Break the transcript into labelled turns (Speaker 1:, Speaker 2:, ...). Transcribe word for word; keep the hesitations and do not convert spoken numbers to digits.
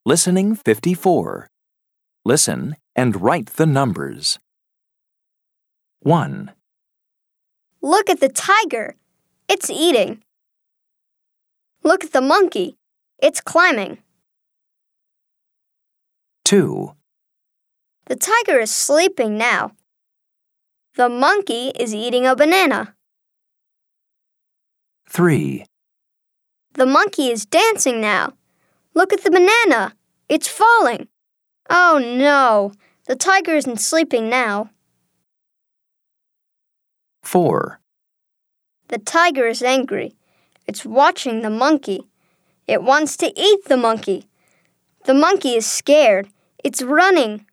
Speaker 1: Listening fifty-four. Listen and write the numbers. one,
Speaker 2: Look at the tiger. It's eating. Look at the monkey. It's climbing.
Speaker 1: two,
Speaker 2: The tiger is sleeping now. The monkey is eating a banana.
Speaker 1: three,
Speaker 2: The monkey is dancing now. Look at the banana. It's falling. Oh no, the tiger isn't sleeping now.
Speaker 1: four,
Speaker 2: The tiger is angry. It's watching the monkey. It wants to eat the monkey. The monkey is scared. It's running.